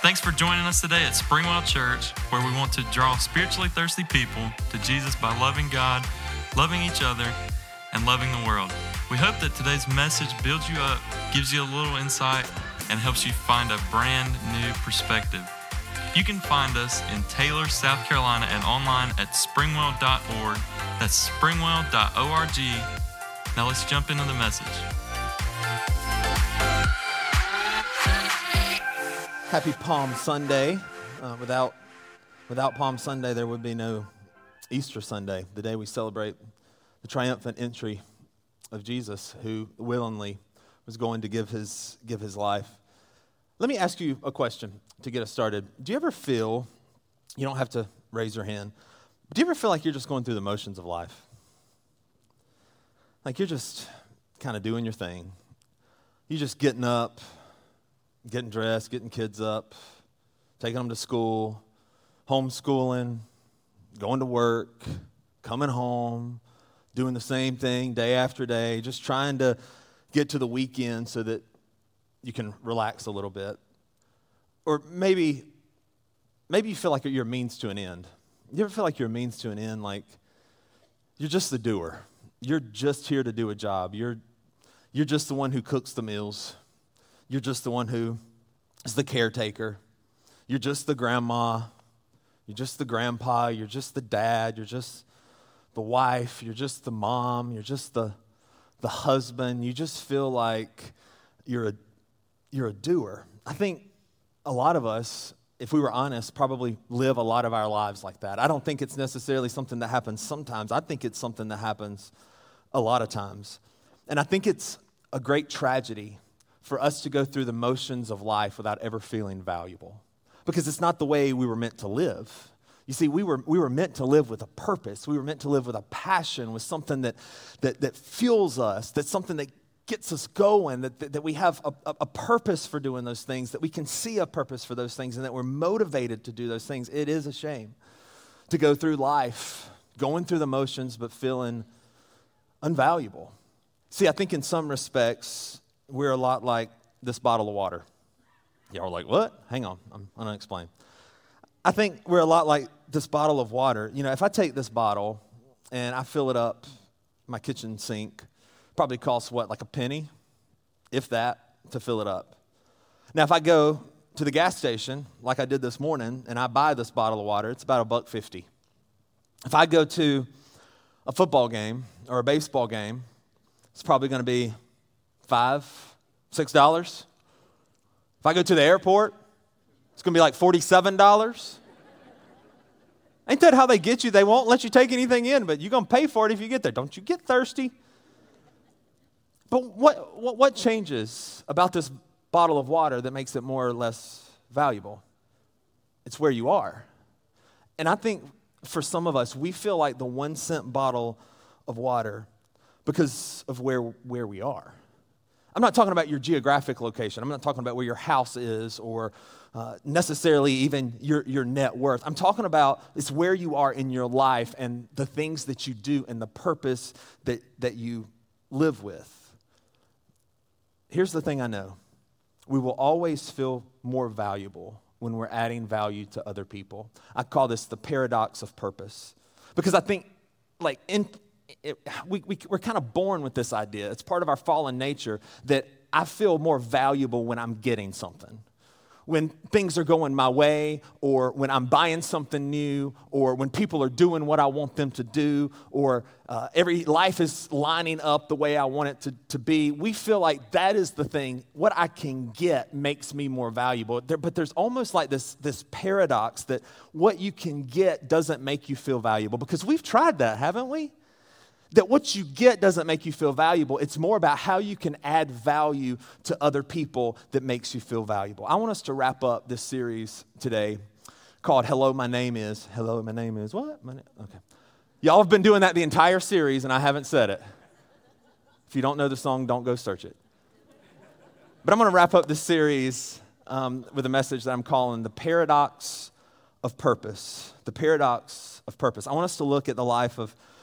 Thanks for joining us today at Springwell Church, where we want to draw spiritually thirsty people to Jesus by loving God, loving each other, and loving the world. We hope that today's message builds you up, gives you a little insight, and helps you find a brand new perspective. You can find us in Taylor, South Carolina, and online at springwell.org. That's springwell.org. Now let's jump into the message. Happy Palm Sunday. Without Palm Sunday, there would be no Easter Sunday, the day we celebrate the triumphant entry of Jesus, who willingly was going to give his life. Let me ask you a question to get us started. Do you ever feel, you don't have to raise your hand, but do you ever feel like you're just going through the motions of life? Like you're just kind of doing your thing. You're just getting up, getting dressed, getting kids up, taking them to school, homeschooling, going to work, coming home, doing the same thing day after day, just trying to get to the weekend so that you can relax a little bit. Or maybe you feel like you're a means to an end. You ever feel like you're a means to an end? Like you're just the doer. You're just here to do a job. You're just the one who cooks the meals. You're just the one who is the caretaker. You're just the grandma. You're just the grandpa. You're just the dad. You're just the wife. You're just the mom. You're just the husband. You just feel like you're a doer. I think a lot of us, if we were honest, probably live a lot of our lives like that. I don't think it's necessarily something that happens sometimes. I think it's something that happens a lot of times. And I think it's a great tragedy for us to go through the motions of life without ever feeling valuable. Because it's not the way we were meant to live. You see, we were meant to live with a purpose. We were meant to live with a passion, with something that fuels us, that's something that gets us going, that we have a purpose for doing those things, that we can see a purpose for those things, and that we're motivated to do those things. It is a shame to go through life going through the motions but feeling unvaluable. See, I think in some respects, we're a lot like this bottle of water. Y'all are like, what? Hang on, I'm going to explain. I think we're a lot like this bottle of water. You know, if I take this bottle and I fill it up my kitchen sink, probably costs what, like a penny, if that, to fill it up. Now, if I go to the gas station, like I did this morning, and I buy this bottle of water, it's about $1.50. If I go to a football game or a baseball game, it's probably going to be $5, $6. If I go to the airport, it's going to be like $47. Ain't that how they get you? They won't let you take anything in, but you're going to pay for it if you get there. Don't you get thirsty? But what changes about this bottle of water that makes it more or less valuable? It's where you are. And I think for some of us, we feel like the 1 cent bottle of water because of where we are. I'm not talking about your geographic location. I'm not talking about where your house is or necessarily even your net worth. I'm talking about it's where you are in your life and the things that you do and the purpose that you live with. Here's the thing I know. We will always feel more valuable when we're adding value to other people. I call this the paradox of purpose. Because I think we're kind of born with this idea. It's part of our fallen nature that I feel more valuable when I'm getting something. When things are going my way, or when I'm buying something new, or when people are doing what I want them to do, or every life is lining up the way I want it to be, we feel like that is the thing. What I can get makes me more valuable. But there's almost like this paradox that what you can get doesn't make you feel valuable. Because we've tried that, haven't we? That what you get doesn't make you feel valuable. It's more about how you can add value to other people that makes you feel valuable. I want us to wrap up this series today called Hello, My Name Is. Hello, my name is what? Okay. Y'all have been doing that the entire series, and I haven't said it. If you don't know the song, don't go search it. But I'm going to wrap up this series with a message that I'm calling The Paradox of Purpose. The Paradox of Purpose. I want us to look at the life of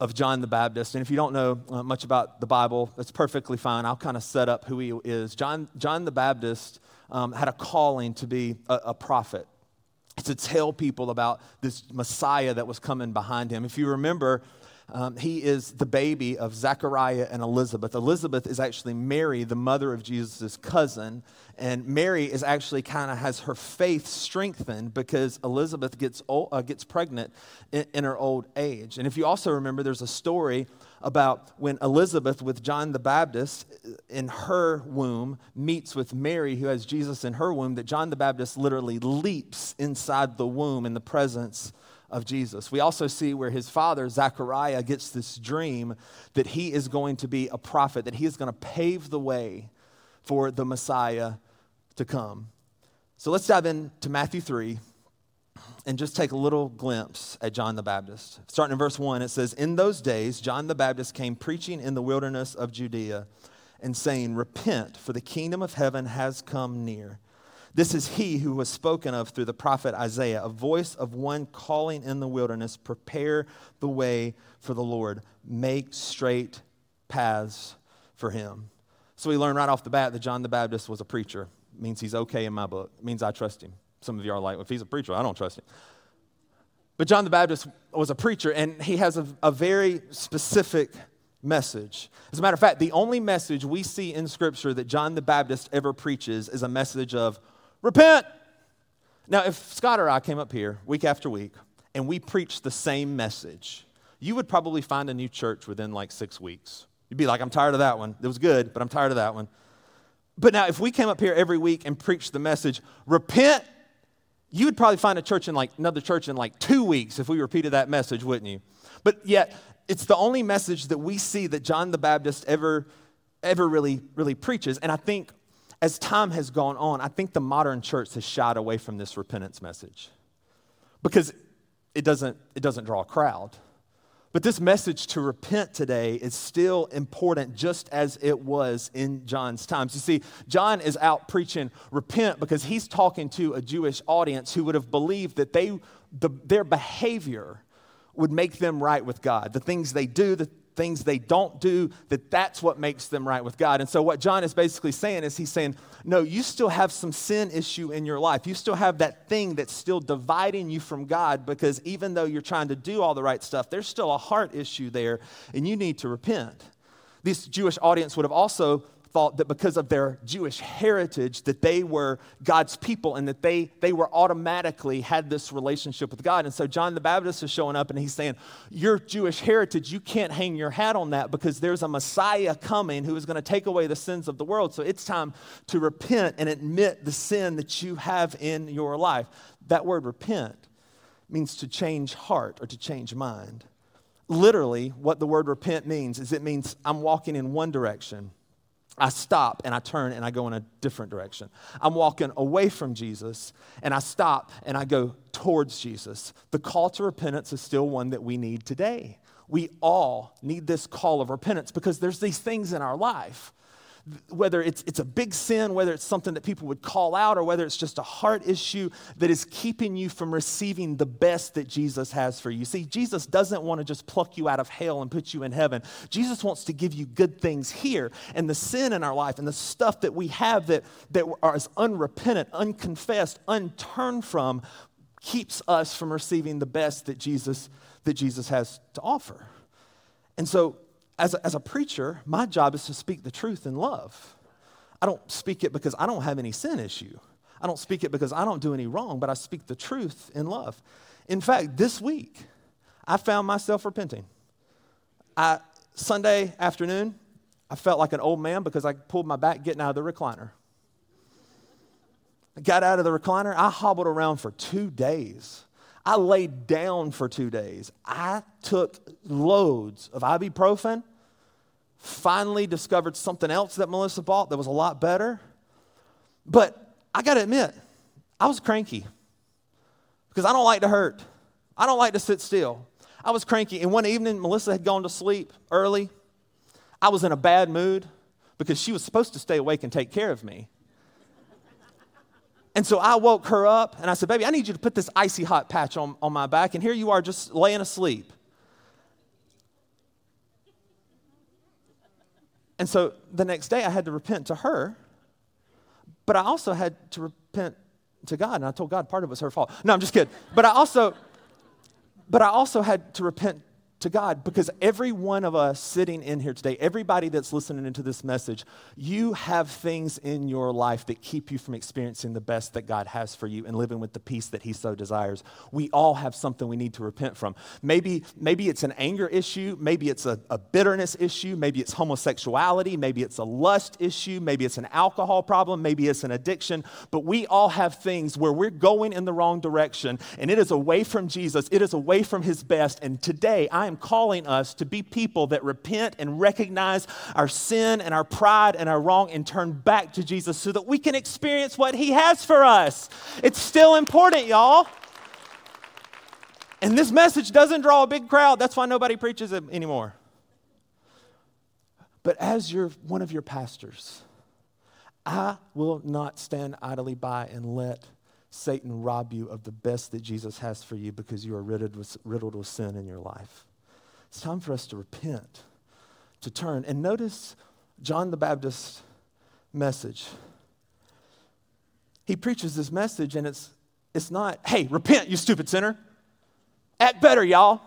of John the Baptist. And if you don't know much about the Bible, that's perfectly fine. I'll kind of set up who he is. John the Baptist had a calling to be a prophet, to tell people about this Messiah that was coming behind him. If you remember, he is the baby of Zechariah and Elizabeth. Elizabeth is actually Mary, the mother of Jesus' cousin. And Mary is actually kind of has her faith strengthened because Elizabeth gets pregnant in her old age. And if you also remember, there's a story about when Elizabeth with John the Baptist in her womb meets with Mary who has Jesus in her womb, that John the Baptist literally leaps inside the womb in the presence of Jesus. We also see where his father, Zechariah, gets this dream that he is going to be a prophet, that he is going to pave the way for the Messiah to come. So let's dive into Matthew 3 and just take a little glimpse at John the Baptist. Starting in verse 1, it says, "In those days, John the Baptist came preaching in the wilderness of Judea and saying, 'Repent, for the kingdom of heaven has come near.' This is he who was spoken of through the prophet Isaiah, a voice of one calling in the wilderness, 'Prepare the way for the Lord, make straight paths for him.'" So we learn right off the bat that John the Baptist was a preacher. It means he's okay in my book. It means I trust him. Some of you are like, well, if he's a preacher, I don't trust him. But John the Baptist was a preacher, and he has a very specific message. As a matter of fact, the only message we see in Scripture that John the Baptist ever preaches is a message of repent. Now, if Scott or I came up here week after week and we preached the same message, you would probably find a new church within like 6 weeks. You'd be like, I'm tired of that one. It was good, but I'm tired of that one. But now, if we came up here every week and preached the message, repent, you would probably find another church in like 2 weeks if we repeated that message, wouldn't you? But yet, it's the only message that we see that John the Baptist ever really preaches. And I think as time has gone on, I think the modern church has shied away from this repentance message because it doesn't draw a crowd. But this message to repent today is still important just as it was in John's times. You see, John is out preaching repent because he's talking to a Jewish audience who would have believed that their behavior would make them right with God. The things they do, the things they don't do, that's what makes them right with God. And so what John is basically saying is he's saying, no, you still have some sin issue in your life. You still have that thing that's still dividing you from God because even though you're trying to do all the right stuff, there's still a heart issue there and you need to repent. This Jewish audience would have also thought that because of their Jewish heritage that they were God's people and that they were automatically had this relationship with God. And so John the Baptist is showing up and he's saying, your Jewish heritage, you can't hang your hat on that because there's a Messiah coming who is going to take away the sins of the world. So it's time to repent and admit the sin that you have in your life. That word repent means to change heart or to change mind. Literally, what the word repent means is it means I'm walking in one direction. I stop and I turn and I go in a different direction. I'm walking away from Jesus and I stop and I go towards Jesus. The call to repentance is still one that we need today. We all need this call of repentance because there's these things in our life, whether it's a big sin, whether it's something that people would call out, or whether it's just a heart issue that is keeping you from receiving the best that Jesus has for you. See, Jesus doesn't want to just pluck you out of hell and put you in heaven. Jesus wants to give you good things here. And the sin in our life and the stuff that we have that are unrepentant, unconfessed, unturned from, keeps us from receiving the best that Jesus has to offer. And so, as a preacher, my job is to speak the truth in love. I don't speak it because I don't have any sin issue. I don't speak it because I don't do any wrong, but I speak the truth in love. In fact, this week, I found myself repenting. Sunday afternoon, I felt like an old man because I pulled my back getting out of the recliner. I got out of the recliner. I hobbled around for 2 days. I laid down for 2 days. I took loads of ibuprofen. Finally discovered something else that Melissa bought that was a lot better. But I got to admit, I was cranky because I don't like to hurt. I don't like to sit still. I was cranky. And one evening, Melissa had gone to sleep early. I was in a bad mood because she was supposed to stay awake and take care of me. And so I woke her up and I said, baby, I need you to put this icy hot patch on my back. And here you are just laying asleep. And so the next day I had to repent to her, but I also had to repent to God. And I told God part of it was her fault. No, I'm just kidding. But I also had to repent to God, because every one of us sitting in here today, everybody that's listening into this message, you have things in your life that keep you from experiencing the best that God has for you and living with the peace that he so desires. We all have something we need to repent from. Maybe it's an anger issue. Maybe it's a bitterness issue. Maybe it's homosexuality. Maybe it's a lust issue. Maybe it's an alcohol problem. Maybe it's an addiction. But we all have things where we're going in the wrong direction, and it is away from Jesus. It is away from his best. And today, I am calling us to be people that repent and recognize our sin and our pride and our wrong and turn back to Jesus so that we can experience what he has for us. It's still important, y'all. And this message doesn't draw a big crowd. That's why nobody preaches it anymore. But as one of your pastors, I will not stand idly by and let Satan rob you of the best that Jesus has for you because you are riddled with sin in your life. It's time for us to repent, to turn. And notice John the Baptist's message. He preaches this message, and it's not, hey, repent, you stupid sinner. Act better, y'all.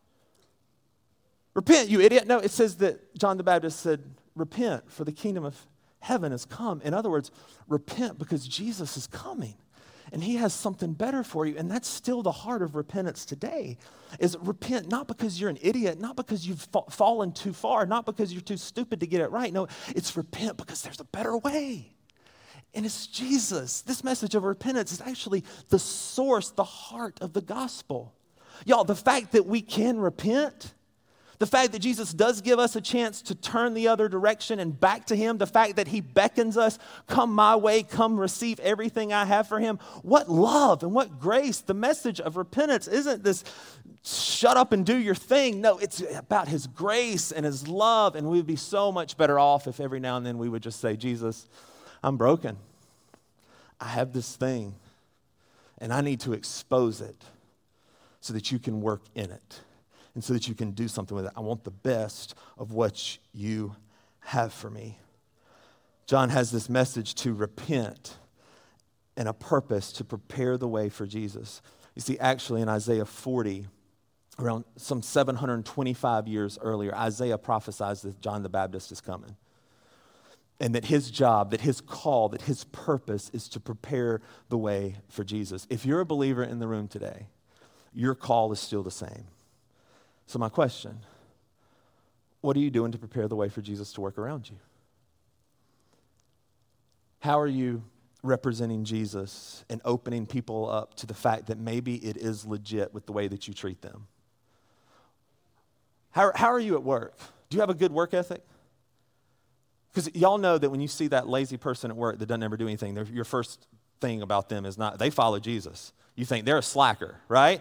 Repent, you idiot. No, it says that John the Baptist said, repent, for the kingdom of heaven has come. In other words, repent because Jesus is coming. And he has something better for you. And that's still the heart of repentance today, is repent not because you're an idiot, not because you've fallen too far, not because you're too stupid to get it right. No, it's repent because there's a better way. And it's Jesus. This message of repentance is actually the source, the heart of the gospel. Y'all, the fact that we can repent, the fact that Jesus does give us a chance to turn the other direction and back to him, the fact that he beckons us, come my way, come receive everything I have for him. What love and what grace. The message of repentance isn't this shut up and do your thing. No, it's about his grace and his love, and we would be so much better off if every now and then we would just say, Jesus, I'm broken. I have this thing, and I need to expose it so that you can work in it. And so that you can do something with it. I want the best of what you have for me. John has this message to repent and a purpose to prepare the way for Jesus. You see, actually in Isaiah 40, around some 725 years earlier, Isaiah prophesies that John the Baptist is coming. And that his job, that his call, that his purpose is to prepare the way for Jesus. If you're a believer in the room today, your call is still the same. So my question, what are you doing to prepare the way for Jesus to work around you? How are you representing Jesus and opening people up to the fact that maybe it is legit with the way that you treat them? How are you at work? Do you have a good work ethic? Because y'all know that when you see that lazy person at work that doesn't ever do anything, your first thing about them is not, they follow Jesus. You think they're a slacker, right?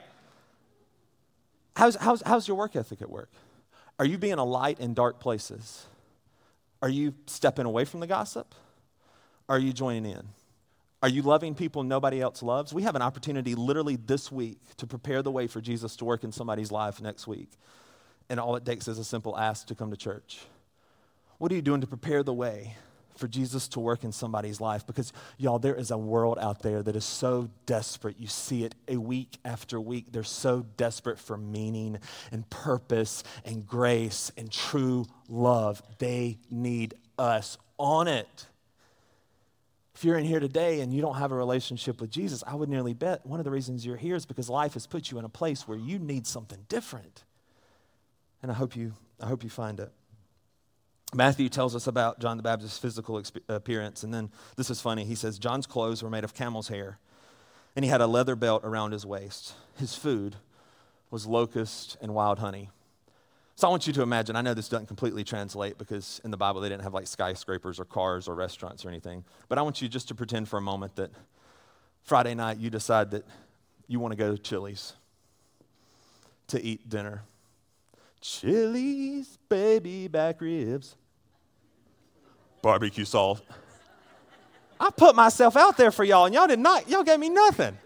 How's your work ethic at work? Are you being a light in dark places? Are you stepping away from the gossip? Are you joining in? Are you loving people nobody else loves? We have an opportunity literally this week to prepare the way for Jesus to work in somebody's life next week. And all it takes is a simple ask to come to church. What are you doing to prepare the way for Jesus to work in somebody's life? Because, y'all, there is a world out there that is so desperate. You see it a week after week. They're so desperate for meaning and purpose and grace and true love. They need us on it. If you're in here today and you don't have a relationship with Jesus, I would nearly bet one of the reasons you're here is because life has put you in a place where you need something different. And I hope you find it. Matthew tells us about John the Baptist's physical appearance, and then this is funny. He says, John's clothes were made of camel's hair, and he had a leather belt around his waist. His food was locust and wild honey. So I want you to imagine, I know this doesn't completely translate because in the Bible they didn't have like skyscrapers or cars or restaurants or anything, but I want you just to pretend for a moment that Friday night you decide that you want to go to Chili's to eat dinner. Chili's baby back ribs, barbecue sauce. I put myself out there for y'all, and y'all gave me nothing.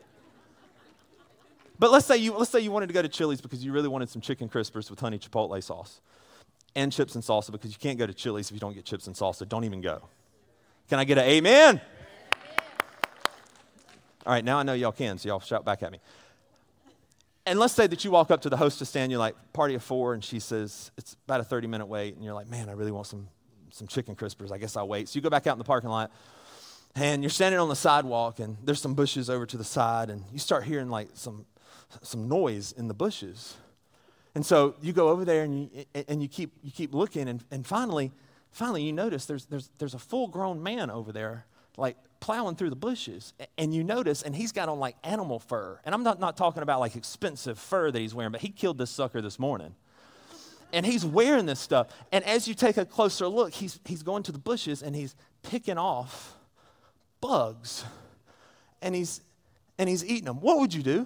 But let's say you wanted to go to Chili's because you really wanted some chicken crispers with honey chipotle sauce. and chips and salsa, because you can't go to Chili's if you don't get chips and salsa. Don't even go. Can I get an amen? All right, now I know y'all can, so y'all shout back at me. And let's say that you walk up to the hostess stand, you're like, party of 4, and she says, it's about a 30-minute wait, and you're like, man, I really want some chicken crispers. I guess I'll wait. So you go back out in the parking lot, and you're standing on the sidewalk, and there's some bushes over to the side, and you start hearing like some noise in the bushes. And so you go over there, and you keep looking, and finally you notice there's a full-grown man over there, like plowing through the bushes, and you notice, and he's got on like animal fur. And I'm not talking about like expensive fur that he's wearing, but he killed this sucker this morning. And he's wearing this stuff. And as you take a closer look, he's going to the bushes, and he's picking off bugs, and he's eating them. What would you do?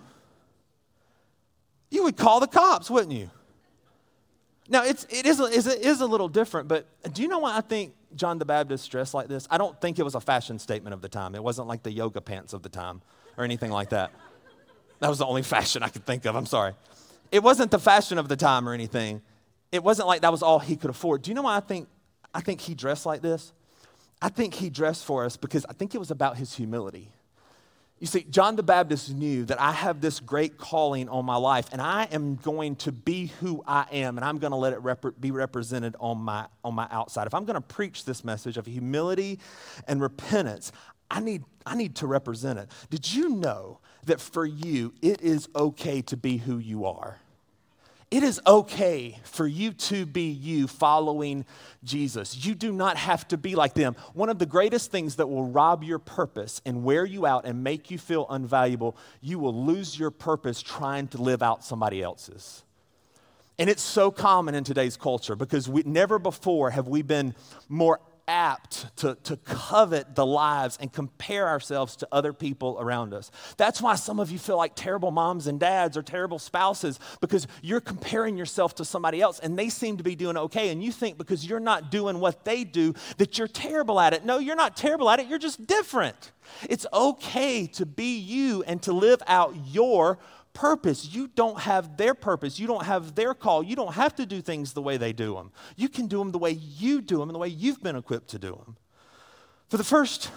You would call the cops, wouldn't you? Now, it is a little different, but do you know why I think John the Baptist dressed like this? I don't think it was a fashion statement of the time. It wasn't like the yoga pants of the time or anything like that. That was the only fashion I could think of. I'm sorry. It wasn't the fashion of the time or anything. It wasn't like that was all he could afford. Do you know why I think he dressed like this? I think he dressed for us because I think it was about his humility. You see, John the Baptist knew that I have this great calling on my life, and I am going to be who I am, and I'm going to let it be represented on my outside. If I'm going to preach this message of humility and repentance, I need to represent it. Did you know that for you, it is okay to be who you are? It is okay for you to be you following Jesus. You do not have to be like them. One of the greatest things that will rob your purpose and wear you out and make you feel unvaluable, you will lose your purpose trying to live out somebody else's. And it's so common in today's culture because never before have we been more apt to covet the lives and compare ourselves to other people around us. That's why some of you feel like terrible moms and dads or terrible spouses, because you're comparing yourself to somebody else and they seem to be doing okay, and you think because you're not doing what they do that you're terrible at it. No, you're not terrible at it. You're just different. It's okay to be you and to live out your purpose. You don't have their purpose. You don't have their call. You don't have to do things the way they do them. You can do them the way you do them and the way you've been equipped to do them. For the first,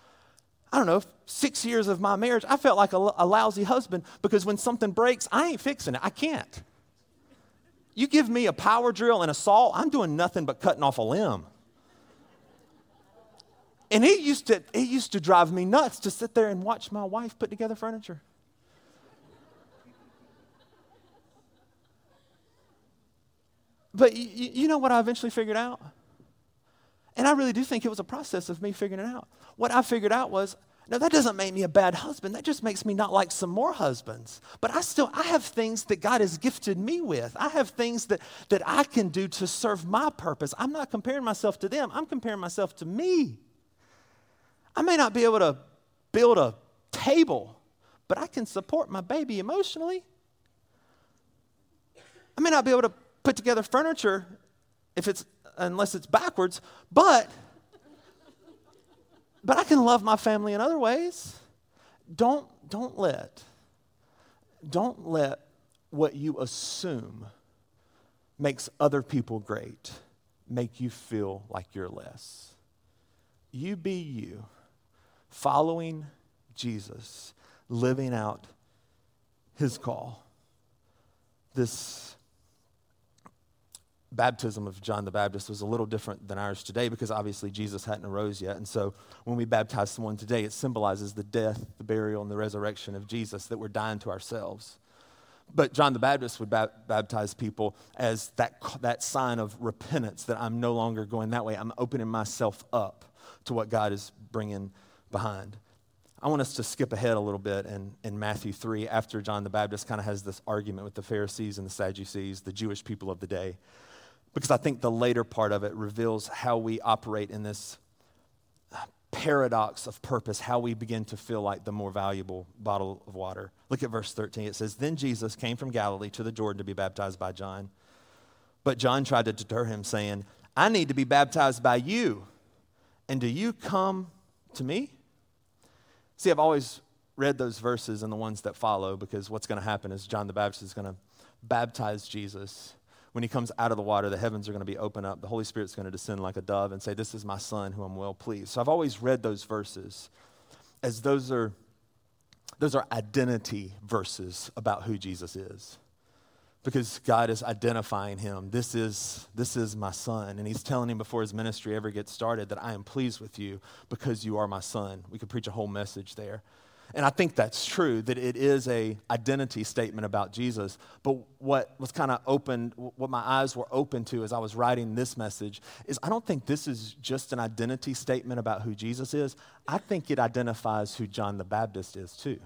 6 years of my marriage, I felt like a lousy husband because when something breaks, I ain't fixing it. I can't. You give me a power drill and a saw, I'm doing nothing but cutting off a limb. And it used to drive me nuts to sit there and watch my wife put together furniture. But you know what I eventually figured out? And I really do think it was a process of me figuring it out. What I figured out was, no, that doesn't make me a bad husband. That just makes me not like some more husbands. But I have things that God has gifted me with. I have things that I can do to serve my purpose. I'm not comparing myself to them. I'm comparing myself to me. I may not be able to build a table, but I can support my baby emotionally. I may not be able to put together furniture unless it's backwards, but I can love my family in other ways. Don't let what you assume makes other people great make you feel like you're less. You be you, following Jesus, living out his call. This baptism of John the Baptist was a little different than ours today because obviously Jesus hadn't arose yet. And so when we baptize someone today, it symbolizes the death, the burial, and the resurrection of Jesus, that we're dying to ourselves. But John the Baptist would baptize people as that sign of repentance, that I'm no longer going that way. I'm opening myself up to what God is bringing behind. I want us to skip ahead a little bit in Matthew 3, after John the Baptist kind of has this argument with the Pharisees and the Sadducees, the Jewish people of the day. Because I think the later part of it reveals how we operate in this paradox of purpose, how we begin to feel like the more valuable bottle of water. Look at verse 13. It says, "Then Jesus came from Galilee to the Jordan to be baptized by John. But John tried to deter him, saying, 'I need to be baptized by you, and do you come to me?'" See, I've always read those verses and the ones that follow, because what's going to happen is John the Baptist is going to baptize Jesus when he comes out of the water, the heavens are going to be open up. The Holy Spirit's going to descend like a dove and say, this is my son who I'm well pleased. So I've always read those verses as those are identity verses about who Jesus is. Because God is identifying him. This is my son. And he's telling him before his ministry ever gets started that I am pleased with you because you are my son. We could preach a whole message there. And I think that's true, that it is a identity statement about Jesus. But what was kind of opened, what my eyes were open to as I was writing this message is I don't think this is just an identity statement about who Jesus is. I think it identifies who John the Baptist is too.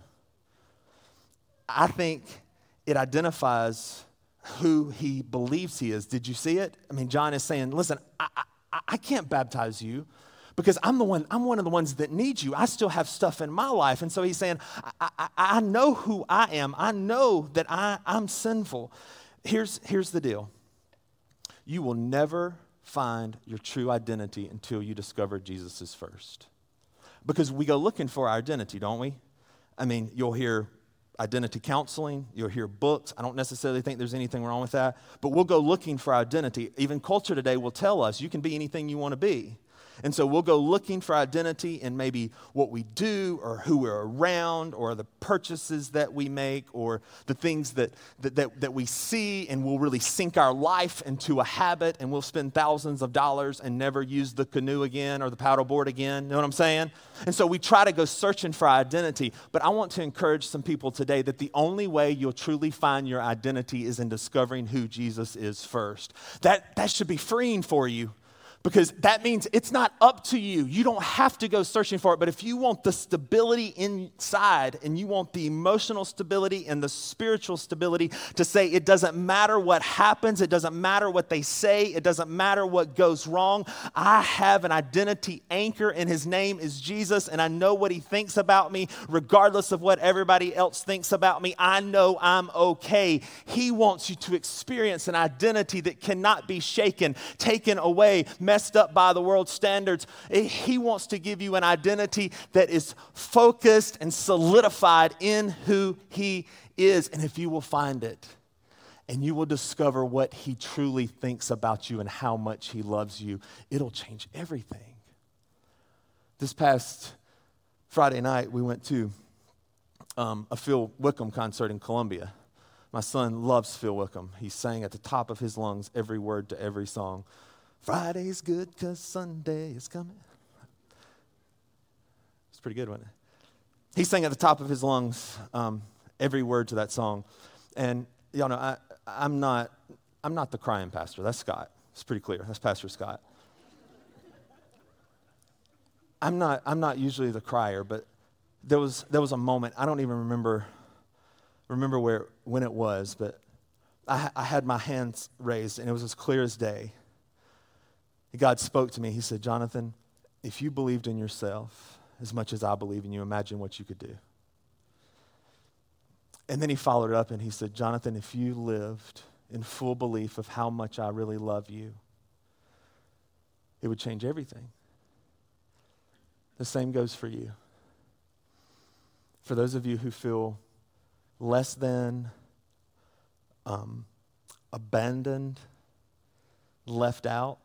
I think it identifies who he believes he is. Did you see it? I mean, John is saying, listen, I can't baptize you because I'm one of the ones that needs you. I still have stuff in my life. And so he's saying, I know who I am. I know that I'm sinful. Here's the deal. You will never find your true identity until you discover Jesus is first. Because we go looking for our identity, don't we? I mean, you'll hear identity counseling, you'll hear books. I don't necessarily think there's anything wrong with that, but we'll go looking for identity. Even culture today will tell us you can be anything you want to be. And so we'll go looking for identity in maybe what we do or who we're around or the purchases that we make or the things that we see, and we'll really sink our life into a habit, and we'll spend thousands of dollars and never use the canoe again or the paddleboard again. You know what I'm saying? And so we try to go searching for identity. But I want to encourage some people today that the only way you'll truly find your identity is in discovering who Jesus is first. That should be freeing for you. Because that means it's not up to you. You don't have to go searching for it. But if you want the stability inside and you want the emotional stability and the spiritual stability to say it doesn't matter what happens, it doesn't matter what they say, it doesn't matter what goes wrong. I have an identity anchor and his name is Jesus, and I know what he thinks about me regardless of what everybody else thinks about me. I know I'm okay. He wants you to experience an identity that cannot be shaken, taken away, messed up by the world's standards. He wants to give you an identity that is focused and solidified in who he is. And if you will find it, and you will discover what he truly thinks about you and how much he loves you, it'll change everything. This past Friday night, we went to a Phil Wickham concert in Columbia. My son loves Phil Wickham. He sang at the top of his lungs every word to every song. Friday's good because Sunday is coming. It's pretty good, wasn't it? He sang at the top of his lungs every word to that song. And y'all know, I'm not the crying pastor. That's Scott. It's pretty clear. That's Pastor Scott. I'm not usually the crier, but there was a moment. I don't even remember when it was, but I had my hands raised, and it was as clear as day. God spoke to me. He said, Jonathan, if you believed in yourself as much as I believe in you, imagine what you could do. And then he followed it up and he said, Jonathan, if you lived in full belief of how much I really love you, it would change everything. The same goes for you. For those of you who feel less than, abandoned, left out,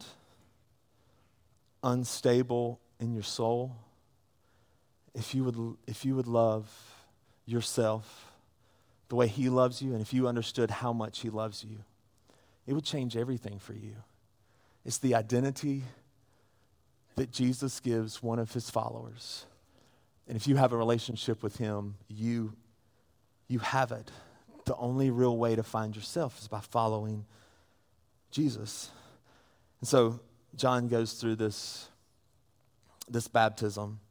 unstable in your soul, if you would love yourself the way he loves you, and if you understood how much he loves you, it would change everything for you. It's the identity that Jesus gives one of his followers. And if you have a relationship with him, you have it. The only real way to find yourself is by following Jesus. And so John goes through this baptism.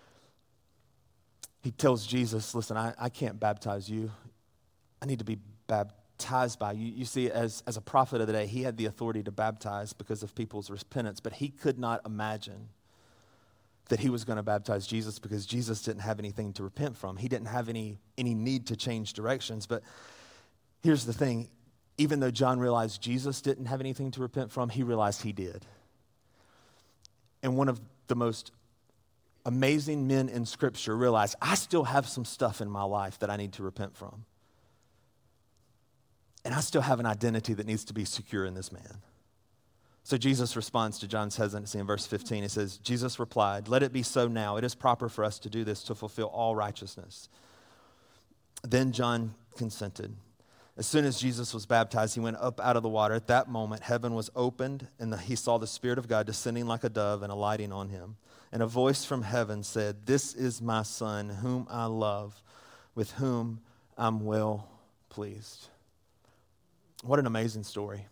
He tells Jesus, listen, I can't baptize you. I need to be baptized by you. You see, as a prophet of the day, he had the authority to baptize because of people's repentance, but he could not imagine that he was going to baptize Jesus because Jesus didn't have anything to repent from. He didn't have any need to change directions. But here's the thing. Even though John realized Jesus didn't have anything to repent from, he realized he did. And one of the most amazing men in Scripture realized, I still have some stuff in my life that I need to repent from. And I still have an identity that needs to be secure in this man. So Jesus responds to John's hesitancy in verse 15. He says, Jesus replied, "Let it be so now. It is proper for us to do this to fulfill all righteousness." Then John consented. As soon as Jesus was baptized, he went up out of the water. At that moment, heaven was opened, and he saw the Spirit of God descending like a dove and alighting on him. And a voice from heaven said, "This is my Son, whom I love, with whom I'm well pleased." What an amazing story.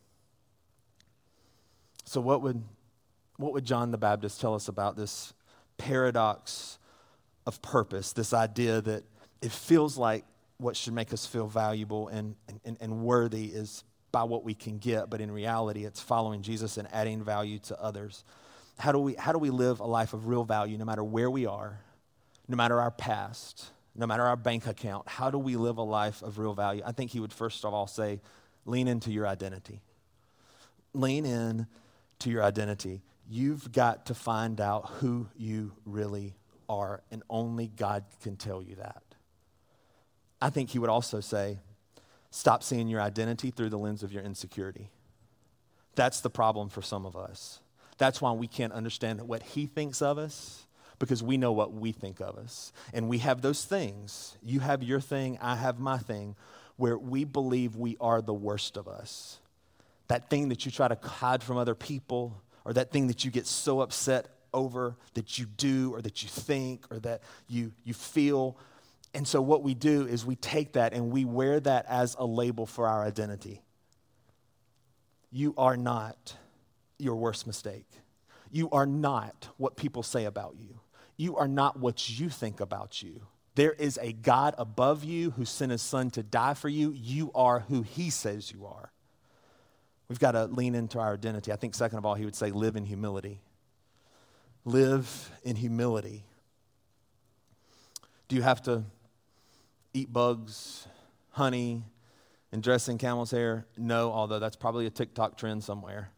So what would John the Baptist tell us about this paradox of purpose, this idea that it feels like what should make us feel valuable and worthy is by what we can get, but in reality, it's following Jesus and adding value to others. How do we live a life of real value no matter where we are, no matter our past, no matter our bank account? How do we live a life of real value? I think he would first of all say, lean into your identity. Lean in to your identity. You've got to find out who you really are, and only God can tell you that. I think he would also say, stop seeing your identity through the lens of your insecurity. That's the problem for some of us. That's why we can't understand what he thinks of us, because we know what we think of us. And we have those things. You have your thing, I have my thing, where we believe we are the worst of us. That thing that you try to hide from other people, or that thing that you get so upset over that you do or that you think or that you feel. And so what we do is we take that and we wear that as a label for our identity. You are not your worst mistake. You are not what people say about you. You are not what you think about you. There is a God above you who sent his Son to die for you. You are who he says you are. We've got to lean into our identity. I think second of all, he would say live in humility. Live in humility. Do you have to eat bugs, honey, and dress in camel's hair? No, although that's probably a TikTok trend somewhere.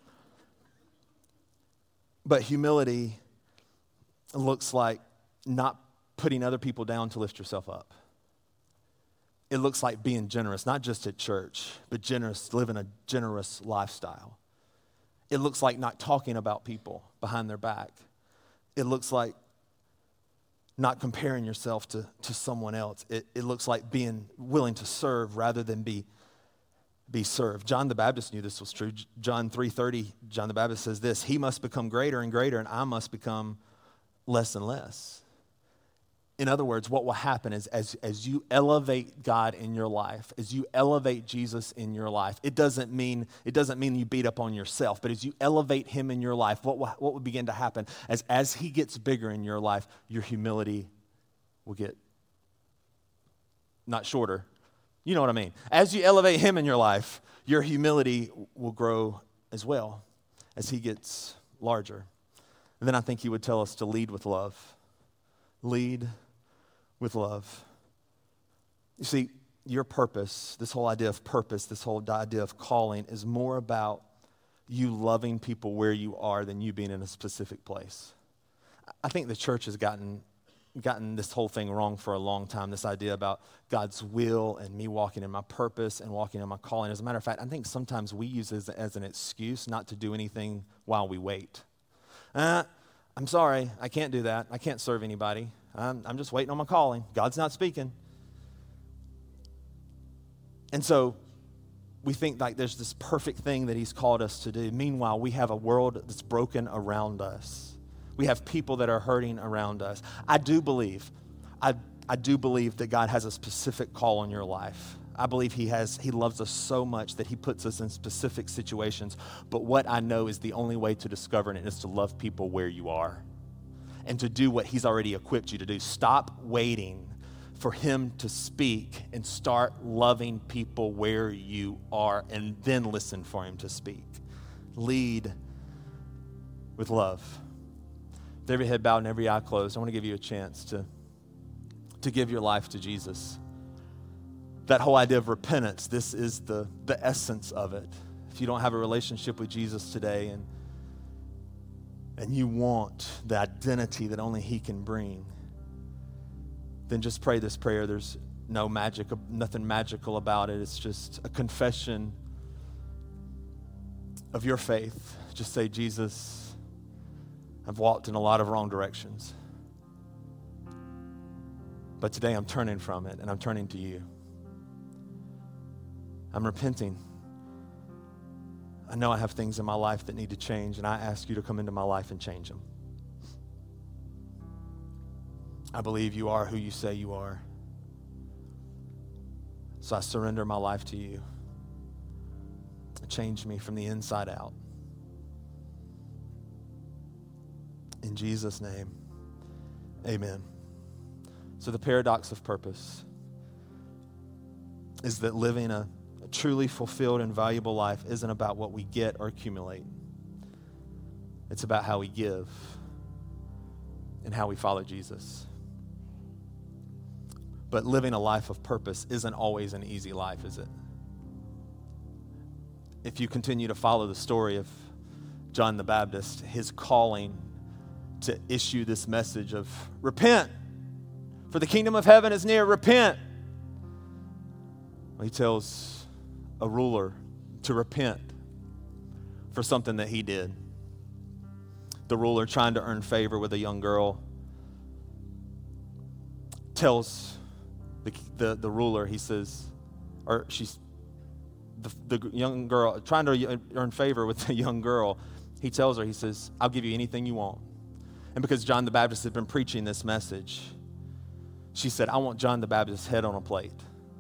But humility looks like not putting other people down to lift yourself up. It looks like being generous, not just at church, but generous, living a generous lifestyle. It looks like not talking about people behind their back. It looks like not comparing yourself to someone else. It looks like being willing to serve rather than be served. John the Baptist knew this was true. John 3:30, John the Baptist says this, "He must become greater and greater, and I must become less and less." In other words, what will happen is as you elevate God in your life, as you elevate Jesus in your life, it doesn't mean you beat up on yourself, but as you elevate him in your life, what will begin to happen? As he gets bigger in your life, your humility will get not shorter. You know what I mean? As you elevate him in your life, your humility will grow as well as he gets larger. And then I think he would tell us to lead with love. Lead with love. You see, your purpose, this whole idea of purpose, this whole idea of calling is more about you loving people where you are than you being in a specific place. I think the church has gotten this whole thing wrong for a long time, this idea about God's will and me walking in my purpose and walking in my calling. As a matter of fact, I think sometimes we use it as an excuse not to do anything while we wait. I'm sorry, I can't do that. I can't serve anybody. I'm just waiting on my calling. God's not speaking. And so we think like there's this perfect thing that he's called us to do. Meanwhile, we have a world that's broken around us. We have people that are hurting around us. I do believe that God has a specific call on your life. I believe he loves us so much that he puts us in specific situations. But what I know is the only way to discover it is to love people where you are and to do what he's already equipped you to do. Stop waiting for him to speak and start loving people where you are, and then listen for him to speak. Lead with love. With every head bowed and every eye closed, I want to give you a chance to give your life to Jesus. That whole idea of repentance, this is the essence of it. If you don't have a relationship with Jesus today and you want the identity that only he can bring, then just pray this prayer. There's nothing magical about it. It's just a confession of your faith. Just say, Jesus, I've walked in a lot of wrong directions. But today I'm turning from it and I'm turning to you. I'm repenting. I know I have things in my life that need to change, and I ask you to come into my life and change them. I believe you are who you say you are. So I surrender my life to you. Change me from the inside out. In Jesus' name, amen. So the paradox of purpose is that living a truly fulfilled and valuable life isn't about what we get or accumulate. It's about how we give and how we follow Jesus. But living a life of purpose isn't always an easy life, is it? If you continue to follow the story of John the Baptist, his calling to issue this message of repent, for the kingdom of heaven is near, repent. He tells a ruler to repent for something that he did. The ruler, trying to earn favor with a young girl, tells the ruler, he says, or she's, the young girl, trying to earn favor with the young girl, he tells her, he says, I'll give you anything you want. And because John the Baptist had been preaching this message, she said, I want John the Baptist's head on a plate.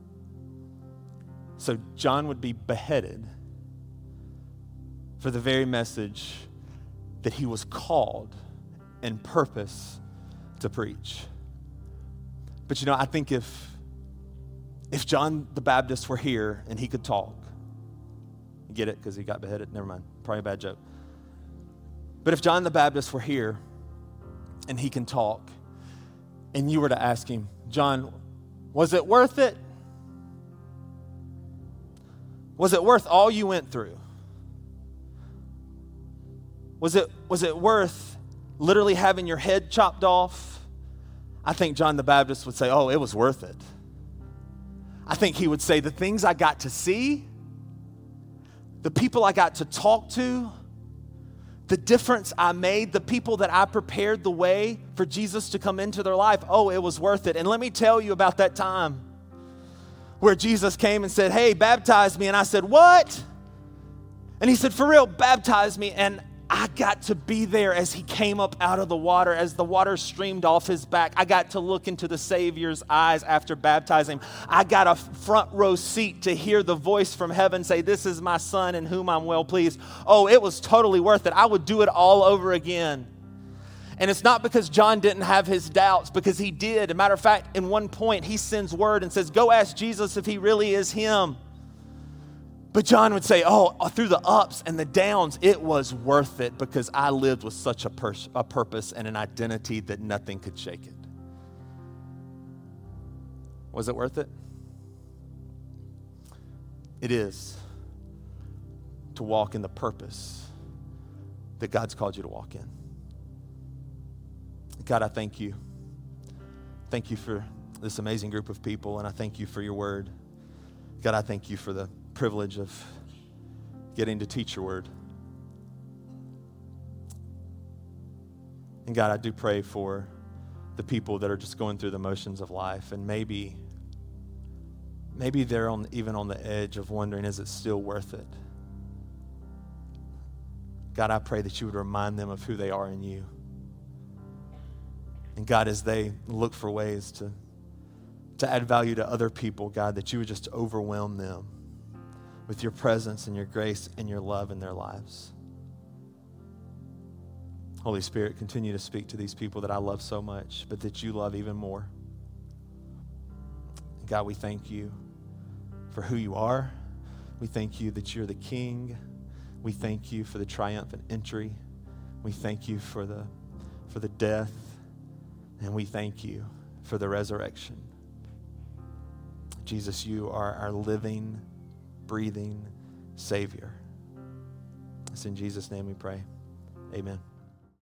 So John would be beheaded for the very message that he was called and purpose to preach. But I think if John the Baptist were here and he could talk, you get it because he got beheaded? Never mind, probably a bad joke. But if John the Baptist were here and he can talk, and you were to ask him, John, was it worth it? Was it worth all you went through? Was it worth literally having your head chopped off? I think John the Baptist would say, oh, it was worth it. I think he would say, the things I got to see, the people I got to talk to, the difference I made, the people that I prepared the way for Jesus to come into their life, oh, it was worth it. And let me tell you about that time where Jesus came and said, hey, baptize me. And I said, what? And he said, for real, baptize me. And I got to be there as he came up out of the water, as the water streamed off his back. I got to look into the Savior's eyes after baptizing him. I got a front row seat to hear the voice from heaven say, this is my son in whom I'm well pleased. Oh, it was totally worth it. I would do it all over again. And it's not because John didn't have his doubts, because he did. As a matter of fact, in one point, he sends word and says, go ask Jesus if he really is him. But John would say, oh, through the ups and the downs, it was worth it because I lived with such a purpose and an identity that nothing could shake it. Was it worth it? It is to walk in the purpose that God's called you to walk in. God, I thank you. Thank you for this amazing group of people, and I thank you for your word. God, I thank you for the privilege of getting to teach your word. And God, I do pray for the people that are just going through the motions of life, and maybe they're even on the edge of wondering, is it still worth it? God, I pray that you would remind them of who they are in you. And God, as they look for ways to add value to other people, God, that you would just overwhelm them with your presence and your grace and your love in their lives. Holy Spirit, continue to speak to these people that I love so much, but that you love even more. God, we thank you for who you are. We thank you that you're the King. We thank you for the triumphant entry. We thank you for the death. And we thank you for the resurrection. Jesus, you are our living, breathing Savior. It's in Jesus' name we pray. Amen.